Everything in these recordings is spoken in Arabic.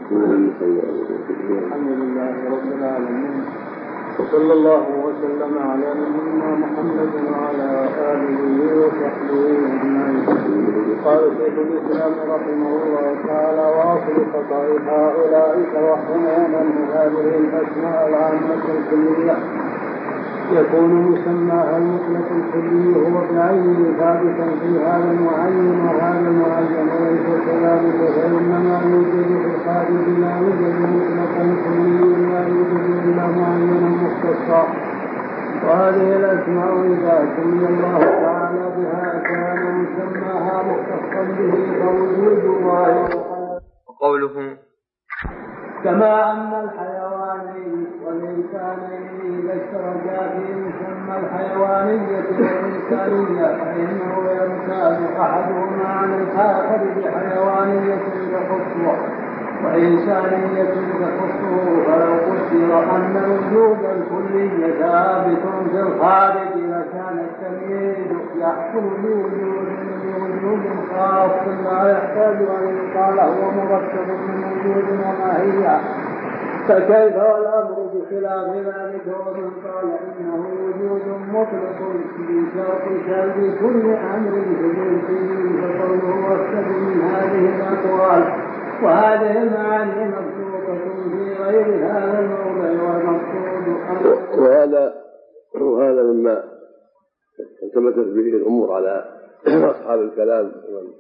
الحمد لله رب العالمين، وصلى الله وسلم على نبينا محمد وعلى آله وصحبه أجمعين. قال شيخ الإسلام رحمه الله تعالى: وأصل خطأ هؤلاء توهمون أن هذه الأسماء العامة الكلية يكون مسماها المطلق الكلي هو بعينه ثابتا في هذا المعين وهذا المعين، وليس كذلك، فإنما يوجد في الخارج لا يوجد مطلقا كليا لا يوجد إلا معينا مختصا. وهذه الأسماء إذا سمي الله تعالى بها كان مسماها مختصا به فوجود الله وقوله: كما أن الحيوانين والإنسانين إذا اشتركا في مسمى الحيوانية والإنسانية فإنه يمتاز أحدهما عن الآخر بحيوانية تخصه وإنسانية تخصه. فلو قدر أن الوجود الكلي ثابت في الخارج لكان التمييز يحصل بوجود خاص لا يحتاج أن يقال هو مركب من وجود وماهية. فكيف والأمر بخلاف ذلك؟ ومن قال إنه وجود مطلق بشرط سلب كل أمر ثبوتي فقوله أكثر من هذه الأقوال. وهذه المعاني مبسوطة في غير هذا الموضع والمقصود. وهذا مما التمست به الأمور على أصحاب الكلام ومن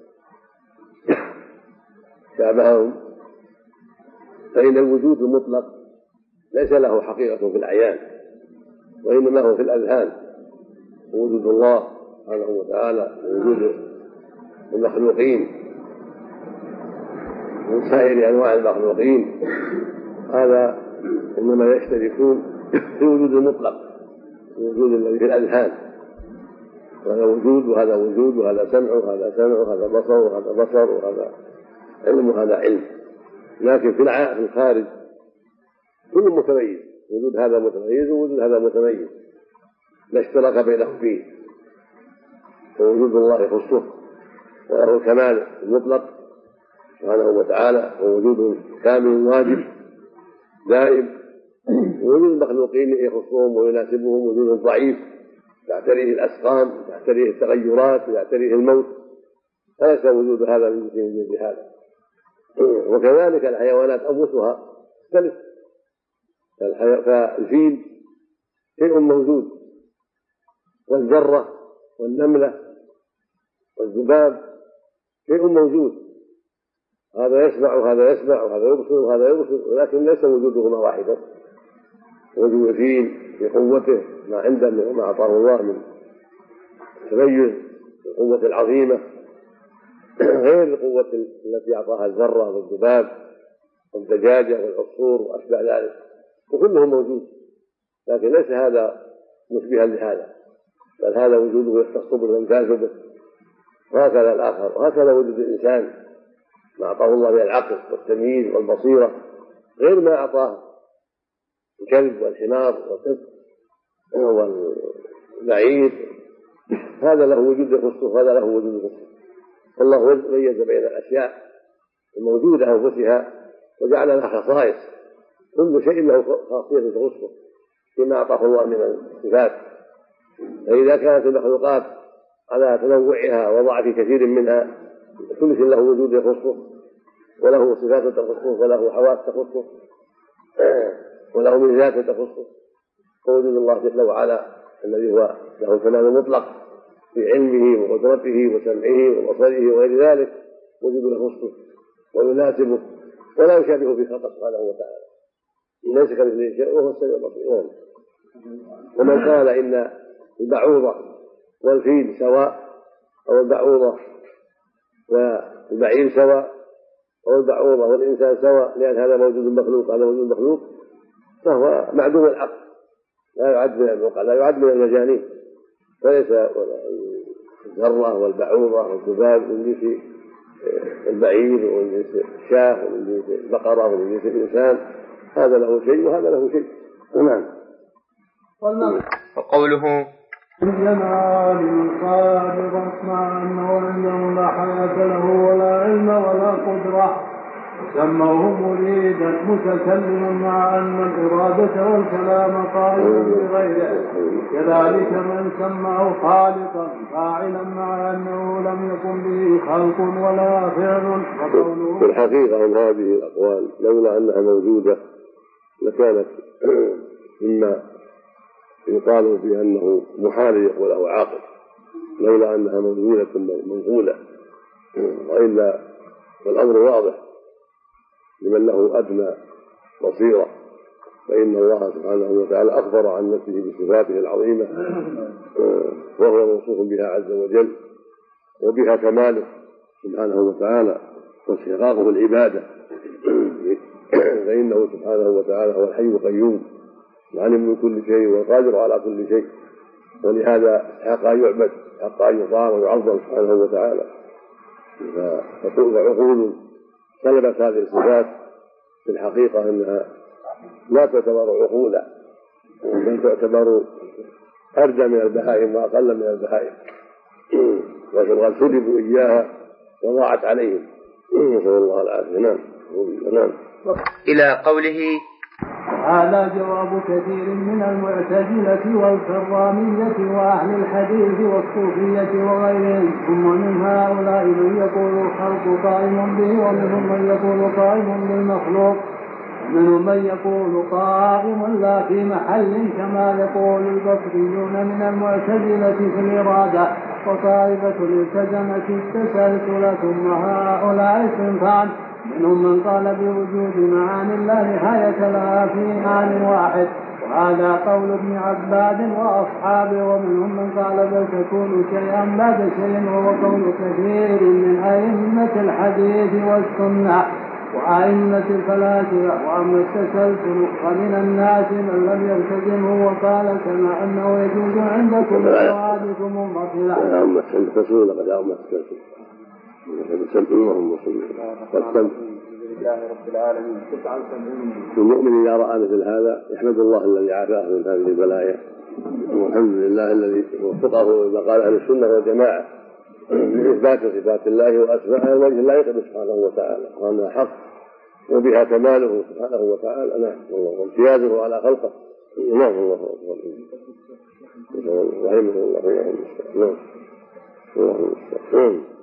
شابههم، فإن الوجود المطلق ليس له حقيقة في الأعيان، وإنما هو في الأذهان. وجود الله سبحانه وتعالى ووجود المخلوقين من سائر أنواع المخلوقين هذا إنما يشتركون في وجود المطلق، الوجود الذي في الأذهان. وهذا وجود وهذا وجود وهذا سمع وهذا سمع وهذا بصر وهذا بصر وهذا علم وهذا علم. لكن في الخارج كل متميز، وجود هذا متميز ووجود هذا متميز لا اشترك بينهم فيه. ووجود الله يخصه وله الكمال المطلق سبحانه وتعالى، ووجود كامل واجب دائم. ووجود المخلوقين يخصهم ويناسبهم وجود ضعيف تعتريه الأسقام تعتريه التغيرات تعتريه الموت، فليس وجود هذا من وجود هذا. وكذلك الحيوانات أنفسها تختلف. فالفيل شيء موجود، والذرة والنملة والذباب شيء موجود، هذا يسمع وهذا يسمع وهذا يبصر وهذا يبصر، ولكن ليس وجودهما واحدا. وجود الفيل بقوته ما عنده ما أعطاه الله من تميز القوة العظيمة غير القوة التي أعطاها الذرة والذباب والدجاجة والعصفور وأشبه ذلك، وكله موجود، لكن ليس هذا مشبها لهذا، بل هذا وجوده يختص به ويمتاز به. وهكذا الآخر، وهكذا وجود الإنسان ما أعطاه الله من العقل والتمييز والبصيرة غير ما أعطاه الكلب والحمار والقط والبعير. هذا له وجود يخصه وهذا له وجود يخصه. الله ميز بين الأشياء الموجودة أنفسها وجعل لها خصائص، كل شيء له خاصية تخصه فيما أعطاه الله من الصفات. فإذا كانت المخلوقات على تنوعها وضعف كثير منها كل شيء له وجود يخصه وله صفات تخصه وله حواس تخصه وله ميزات تخصه. ووجود الله جل وعلا الذي هو له الكمال المطلق في علمه وقدرته وسمعه وبصره وغير ذلك وجود يخصه ويناسبه ولا يشابه في خلقه سبحانه وتعالى، ليس كمثله شيء وهو السميع البصير. ومن قال إن البعوضة والفيل سواء أو البعوضة والبعير سواء أو البعوضة والإنسان سواء لأن هذا موجود مخلوق هذا موجود مخلوق، فهو معدوم العقل، لا يعد من العقل، لا يعد من المجانين. فليس الذرة والبعوضة والذباب من جنس البعير ومن جنس الشاة ومن جنس البقرة ومن جنس الإنسان، هذا له شيء وهذا له شيء. نعم. وقوله: جمال قادرا مع أنه عنده لا حياة له ولا علم ولا قدرة، سموه مريدا متكلما مع أن الإرادة والكلام قائم بغيره، كذلك من سماه خالقا فاعلا مع أنه لم يكن به خلق ولا فعل. في الحقيقة من هذه الأقوال لولا أنها موجودة لكانت مما يقال بأنه محال يقوله عاقل، لولا أنها موجودة منقولة، وإلا والأمر واضح لمن له أدنى بصيرة، فإن الله سبحانه وتعالى أخبر عن نفسه بصفاته العظيمة وهو موصوف بها عز وجل وبها كماله سبحانه وتعالى واستحقاقه العبادة، فإنه سبحانه وتعالى هو الحي القيوم العليم من كل شيء والقادر على كل شيء، ولهذا حق أن يعبد، حق أن يطاع ويعظم سبحانه وتعالى. فعقول طلبت هذه الصفات في الحقيقة أنها لا تعتبر عقولا، بل تعتبر أردى من البهائم وأقل من البهائم، لكن قد سلبوا إياها وضاعت عليهم، نسأل الله العافية. نعم. إلى قوله: هذا جواب كثير من المعتزلة والكرامية وأهل الحديث والصوفية وغيرهم. ثم من هؤلاء من يقول الخلق قائم به، ومنهم من يقول قائم بالمخلوق، ومنهم من يقول قائم لا في محل، كما يقول البصريون من المعتزلة في الإرادة، وطائفة الالتزمة التسلسل. ثم هؤلاء صنفان: منهم من قال بوجود معاني لا نهاية لها في معنى واحد، وهذا قول ابن عباد وأصحابه. ومنهم من قال بل تكون شيئا بعد شيء، وهو قول كثير من أئمة الحديث والسنة وأئمة الفلاسفة. وأما التسلسل فمن الناس من لم يلتزمه وقال كما أنه يجوز عندكم حوادث منفصلة. أما التسلسل لقد أما التسلسل اللهم صل وسلم لله رب العالمين. المؤمن إذا رأى مثل هذا يحمد الله الذي عافاه من هذه البلايا، والحمد لله الذي وفقه لما قال أهل السنة والجماعة من إثبات صفات الله وأسمائه وجه لا يقبل سبحانه وتعالى، وأنها حق وبها كماله سبحانه وتعالى. نعم، وامتيازه على خلقه. نعم، الله رحمه الله. نعم.